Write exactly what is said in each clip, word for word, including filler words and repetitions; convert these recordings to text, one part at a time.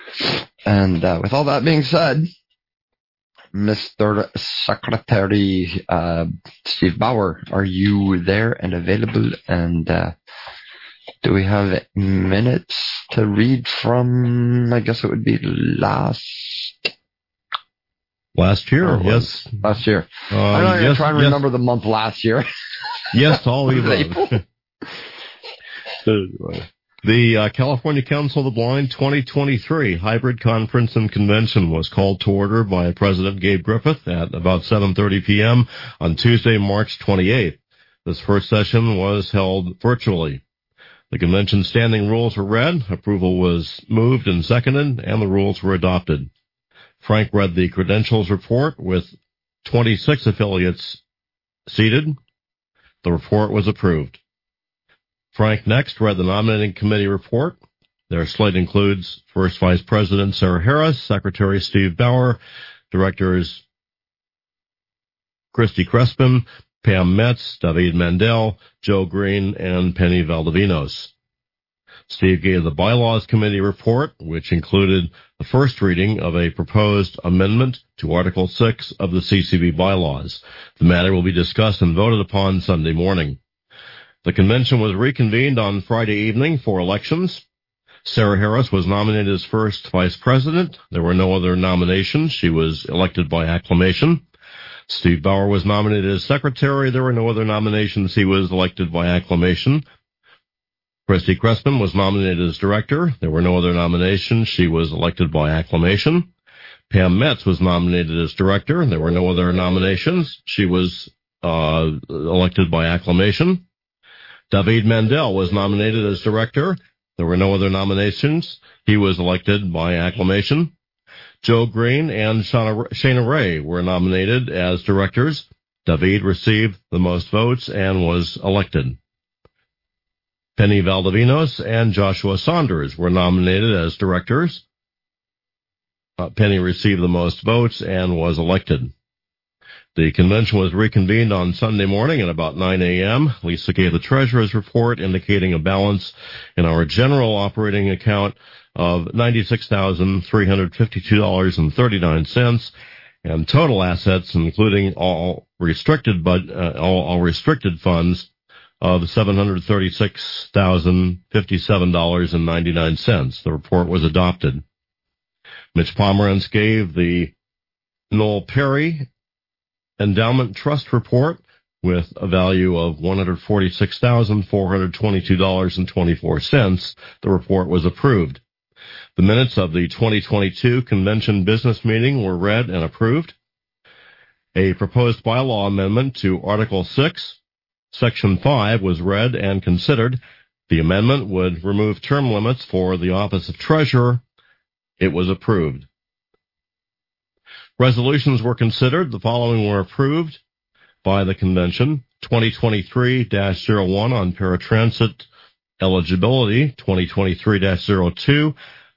And uh, with all that being said, Mister Secretary uh, Steve Bauer, are you there and available? And uh, do we have minutes to read from, I guess it would be last... Last year, yes. Last year. Uh, I'm not going to yes, try and yes. remember the month last year. Yes, to all of The uh, California Council of the Blind twenty twenty-three Hybrid Conference and Convention was called to order by President Gabe Griffith at about seven thirty p.m. on Tuesday, March twenty-eighth. This first session was held virtually. The convention standing rules were read, approval was moved and seconded, and the rules were adopted. Frank read the credentials report with twenty-six affiliates seated. The report was approved. Frank next read the nominating committee report. Their slate includes First Vice President Sarah Harris, Secretary Steve Bauer, Directors Christy Crespin, Pam Metz, David Mandel, Joe Green, and Penny Valdivinos. Steve gave the Bylaws Committee report, which included the first reading of a proposed amendment to Article six of the C C B bylaws. The matter will be discussed and voted upon Sunday morning. The convention was reconvened on Friday evening for elections. Sarah Harris was nominated as first vice president. There were no other nominations. She was elected by acclamation. Steve Bauer was nominated as secretary. There were no other nominations. He was elected by acclamation. Christy Crespin was nominated as director. There were no other nominations. She was elected by acclamation. Pam Metz was nominated as director. There were no other nominations. She was uh, elected by acclamation. David Mandel was nominated as director. There were no other nominations. He was elected by acclamation. Joe Green and Shana, Shana Ray were nominated as directors. David received the most votes and was elected. Penny Valdivinos and Joshua Saunders were nominated as directors. Uh, Penny received the most votes and was elected. The convention was reconvened on Sunday morning at about nine a.m. Lisa gave the treasurer's report indicating a balance in our general operating account of ninety-six thousand three hundred fifty-two dollars and thirty-nine cents and total assets, including all restricted but uh, all, all restricted funds, of seven hundred thirty-six thousand fifty-seven dollars and ninety-nine cents. The report was adopted. Mitch Pomerantz gave the Noel Perry Endowment Trust report with a value of one hundred forty-six thousand four hundred twenty-two dollars and twenty-four cents. The report was approved. The minutes of the twenty twenty-two convention business meeting were read and approved. A proposed bylaw amendment to Article six, Section five was read and considered. The amendment would remove term limits for the office of treasurer. It was approved. Resolutions were considered. The following were approved by the convention. twenty twenty-three dash oh one on paratransit eligibility, twenty twenty-three dash oh two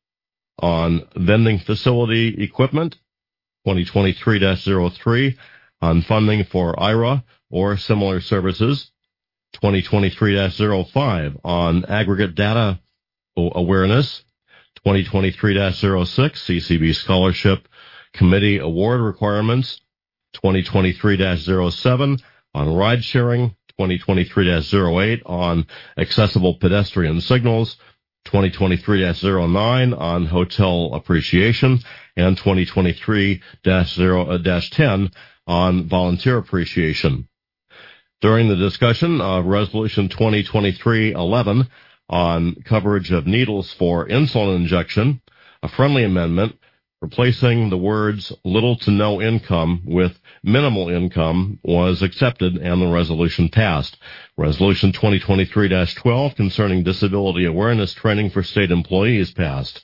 on vending facility equipment, twenty twenty-three dash oh three on funding for I R A or similar services, twenty twenty-three dash oh five on aggregate data awareness, twenty twenty-three dash oh six C C B scholarship committee award requirements, twenty twenty-three dash oh seven on ride sharing, twenty twenty-three dash oh eight on accessible pedestrian signals, twenty twenty-three dash oh nine on hotel appreciation, and twenty twenty-three dash ten on volunteer appreciation. During the discussion of Resolution twenty twenty-three dash eleven on coverage of needles for insulin injection, a friendly amendment replacing the words little to no income with minimal income was accepted and the resolution passed. Resolution twenty twenty-three dash twelve concerning disability awareness training for state employees passed.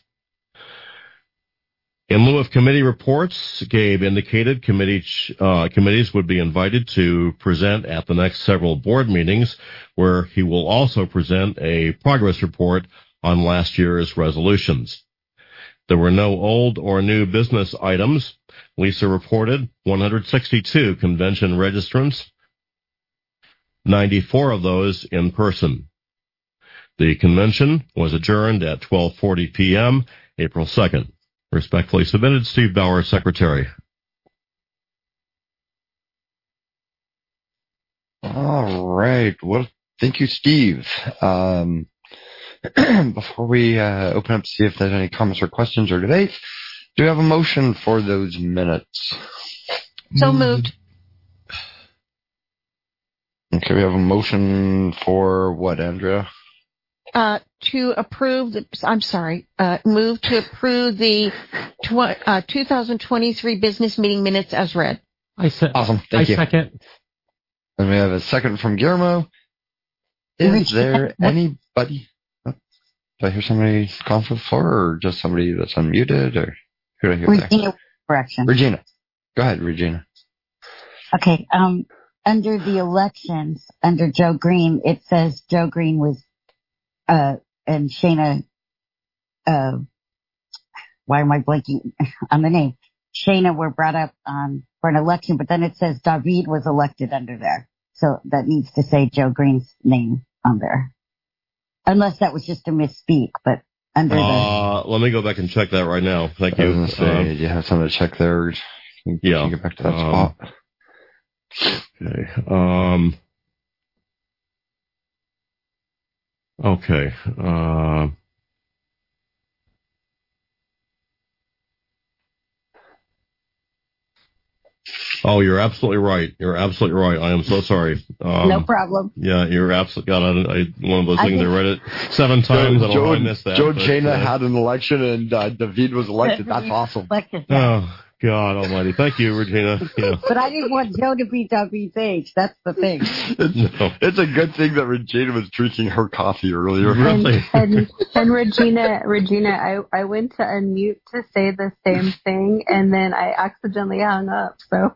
In lieu of committee reports, Gabe indicated committee, uh, committees would be invited to present at the next several board meetings, where he will also present a progress report on last year's resolutions. There were no old or new business items. Lisa reported one hundred sixty-two convention registrants, ninety-four of those in person. The convention was adjourned at twelve forty p.m., April second. Respectfully submitted, Steve Bauer, Secretary. All right. Well, thank you, Steve. Um, before we uh, open up to see if there's any comments or questions or debates, do we have a motion for those minutes? So moved. Okay, we have a motion for what, Andrea? Uh, to approve the, I'm sorry, uh, move to approve the tw- uh, two thousand twenty-three business meeting minutes as read. I said. Awesome. Thank I you. second. And we have a second from Guillermo. Is there anybody? Oh, did I hear somebody calling for the floor, or just somebody that's unmuted, or who did I hear there? Regina, correction. Regina. Go ahead, Regina. Okay. Um, under the elections, under Joe Green, it says Joe Green was, uh, and Shana, uh, why am I blanking on the name? Shana were brought up um, for an election, but then it says David was elected under there. So that needs to say Joe Green's name on there. Unless that was just a misspeak, but under uh, the... Let me go back and check that right now. Thank you. I was gonna say, Um, do you have something to check there? Can you yeah. get back to that Um, spot? Okay. Um, okay. Uh, oh, you're absolutely right. You're absolutely right. I am so sorry. Um, no problem. Yeah, you're absolutely got it. I, one of those I things. I, just- read it seven times. I don't know Joe, how I missed that. Joe but, Jana uh, had an election and uh, David was elected. That's awesome. Elected. Oh, God almighty. Thank you, Regina. Yeah. But I didn't want Joe to be David's age. That's the thing. It's, No. it's a good thing that Regina was drinking her coffee earlier. Really? And, and, and Regina, Regina, I, I went to unmute to say the same thing, and then I accidentally hung up. So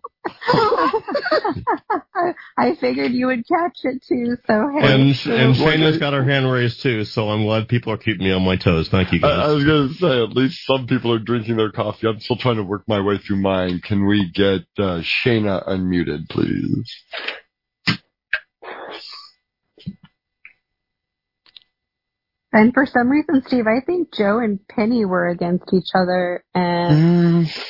I figured you would catch it too. So hey, And, so- and Shana's got her hand raised too, so I'm glad people are keeping me on my toes. Thank you, I, guys. I was going to say, at least some people are drinking their coffee. I'm still trying to work my way through mine. Can we get uh, Shana unmuted, please? and for some reason, Steve, I think Joe and Penny were against each other, and Mm,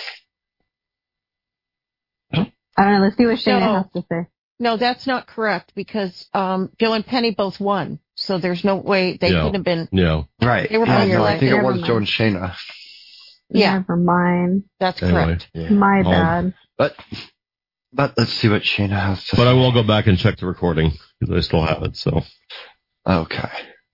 I don't know. Let's see what Shana No. has to say. No, that's not correct because um, Joe and Penny both won. So there's no way they Yeah. could have been. Yeah. right. They were yeah, both no, I elected. think it Never was mind. Joe and Shana. Yeah. Never mind. That's Anyway. correct. Yeah. My Um, bad. But but let's see what Shana has to But say. I will go back and check the recording because I still have it. So Okay.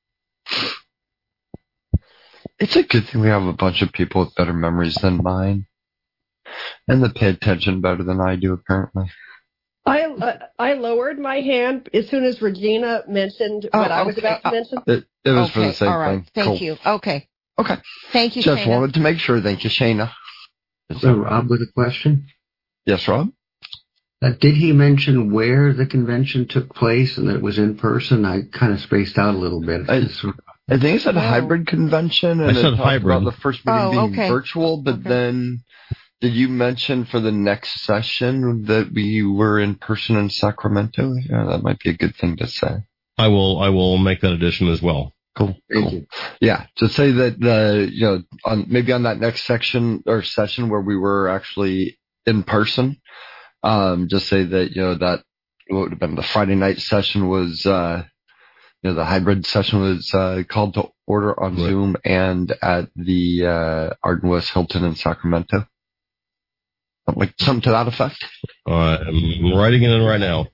It's a good thing we have a bunch of people with better memories than mine. And that pay attention better than I do, apparently. I uh, I lowered my hand as soon as Regina mentioned Oh, what I was okay. about to mention. It, it was okay. for the same All right. thing. Thank Cool. you. Okay. Okay. Thank you, Just Shana. wanted to make sure. Thank you, Shana. So, Rob, with a question. Yes, Rob? Uh, did he mention where the convention took place and that it was in person? I kind of spaced out a little bit. I- It's- I think it said Oh. hybrid convention, and I it said talked hybrid. about the first meeting Oh, being okay. virtual, but Okay. then did you mention for the next session that we were in person in Sacramento? Yeah, that might be a good thing to say. I will I will make that addition as well. Cool. Thank cool. you. Yeah, to say that the you know on maybe on that next section or session where we were actually in person, um, just say that you know that what would have been the Friday night session was uh, you know the hybrid session was uh, called to order on Right. Zoom and at the uh, Arden West Hilton in Sacramento. Something Like something to that effect. Uh, I'm writing it in right now.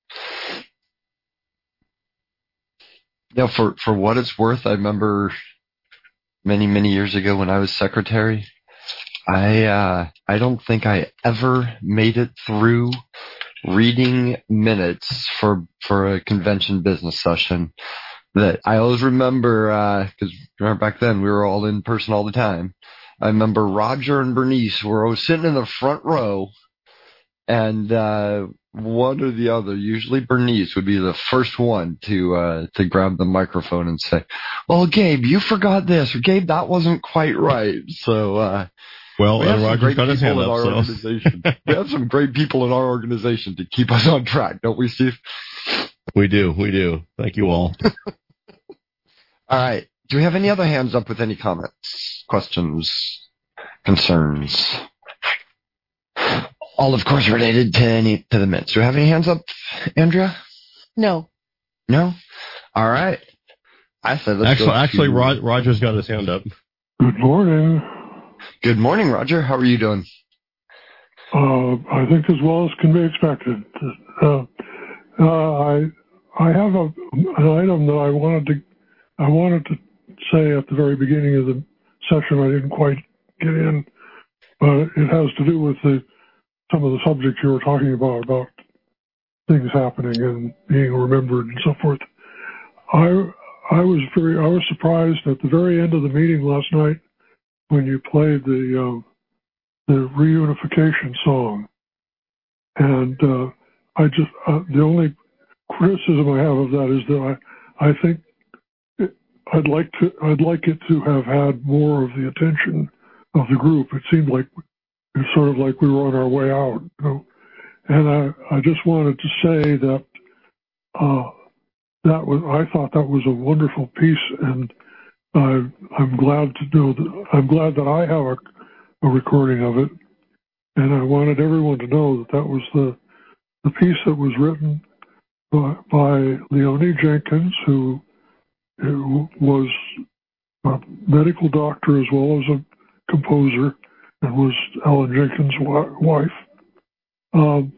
You know, for, for what it's worth, I remember many, many years ago when I was secretary, I, uh, I don't think I ever made it through reading minutes for, for a convention business session that I always remember, uh, cause remember back then we were all in person all the time. I remember Roger and Bernice were always sitting in the front row, and, uh, one or the other, usually Bernice would be the first one to uh, to grab the microphone and say, "Well, Gabe, you forgot this, or Gabe, that wasn't quite right." So uh, Well, we have and some Roger's great got his people hand in up, our so. organization. We have some great people in our organization to keep us on track, don't we, Steve? We do, we do. Thank you all. All right. Do we have any other hands up with any comments, questions, concerns? All, of course, related to any to the minutes. Do we have any hands up, Andrea? No. No? All right. I said let's Actually, go actually, to... Rod, Roger's got his hand up. Good morning. Good morning, Roger. How are you doing? Uh, I think as well as can be expected. Uh, uh, I I have a, an item that I wanted to I wanted to say at the very beginning of the session. I didn't quite get in, but it has to do with the some of the subjects you were talking about about things happening and being remembered and so forth. I I was very I was surprised at the very end of the meeting last night when you played the um, the reunification song, and uh, I just uh, the only criticism I have of that is that I I think it, I'd like to I'd like it to have had more of the attention of the group. It seemed like it was sort of like we were on our way out, you know. And I I just wanted to say that uh, that was I thought that was a wonderful piece, and I I'm glad to know that I'm glad that I have a a recording of it, and I wanted everyone to know that that was the the piece that was written by, by Leonie Jenkins, who, who was a medical doctor as well as a composer, and was Alan Jenkins' wife. Um,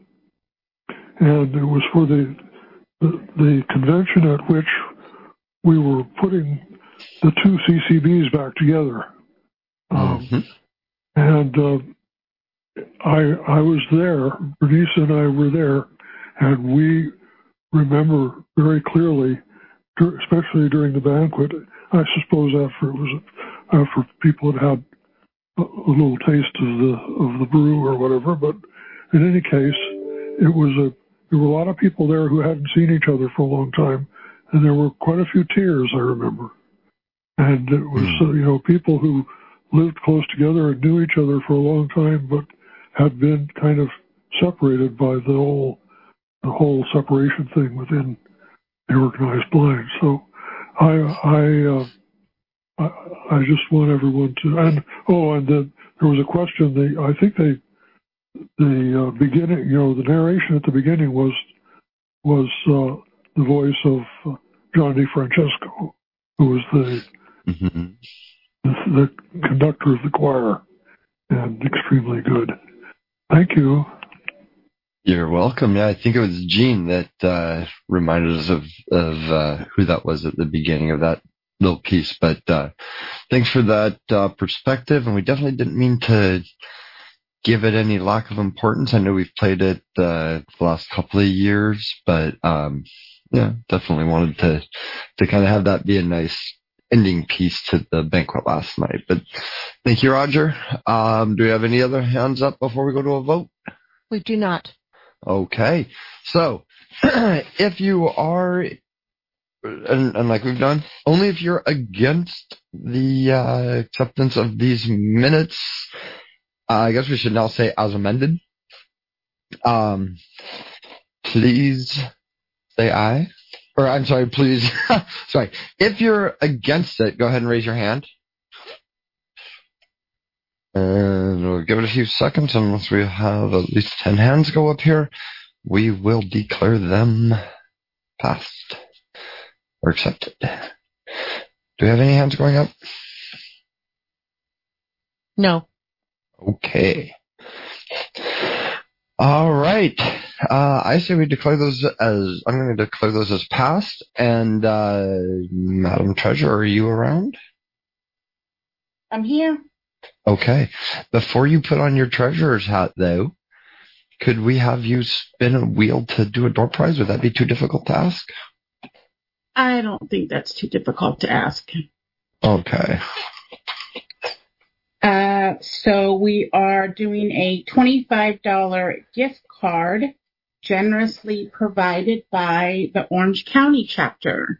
and it was for the, the the convention at which we were putting the two C C Bs back together. Um, mm-hmm. And uh, I I was there, Bernice and I were there, and we remember very clearly, especially during the banquet, I suppose after it was after people had had a, a little taste of the of the brew or whatever, but in any case, it was a there were a lot of people there who hadn't seen each other for a long time, and there were quite a few tears, I remember. And it was, mm. uh, you know, people who lived close together and knew each other for a long time, but had been kind of separated by the whole the whole separation thing within the organized blind. So I I uh, I, I just want everyone to and oh and the, there was a question. They I think they the uh, beginning you know the narration at the beginning was was uh, the voice of uh, John DeFrancesco, who was the mm-hmm. the conductor of the choir, and extremely good. Thank you. You're welcome. Yeah, I think it was Gene that uh, reminded us of of uh, who that was at the beginning of that little piece. But uh, thanks for that uh, perspective, and we definitely didn't mean to give it any lack of importance. I know we've played it uh, the last couple of years, but um, yeah, definitely wanted to to kind of have that be a nice ending piece to the banquet last night. But thank you, Roger. Um, do we have any other hands up before we go to a vote? We do not. Okay. So if you are, and, and like we've done, only if you're against the uh, acceptance of these minutes, uh, I guess we should now say as amended. Um, please say aye. Or I'm sorry, please. sorry. If you're against it, go ahead and raise your hand. And we'll give it a few seconds, and once we have at least ten hands go up here, we will declare them passed or accepted. Do we have any hands going up? No. Okay. All right. Uh, I say we declare those as, I'm going to declare those as passed. And, uh, Madam Treasurer, are you around? I'm here. Okay. Before you put on your treasurer's hat, though, could we have you spin a wheel to do a door prize? Would that be too difficult to ask? I don't think that's too difficult to ask. Okay. Uh, so we are doing a twenty-five dollars gift card generously provided by the Orange County chapter.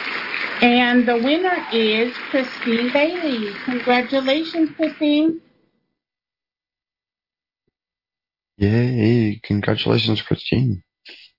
And the winner is Christine Bailey. Congratulations, Christine. Yay! Congratulations, Christine.